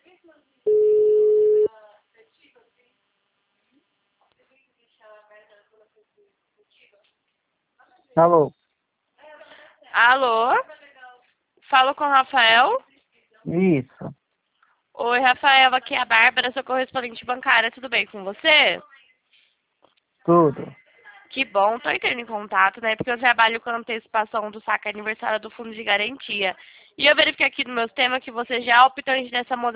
Alô? Alô? Falo com o Rafael? Isso, Oi, Rafael, aqui é a Bárbara, sou correspondente bancária, tudo bem com você? tudo. Que bom, tô entrando em contato, né? Porque eu trabalho com antecipação do saque aniversário do Fundo de Garantia. E eu verifiquei aqui no meu sistema que você já optou nessa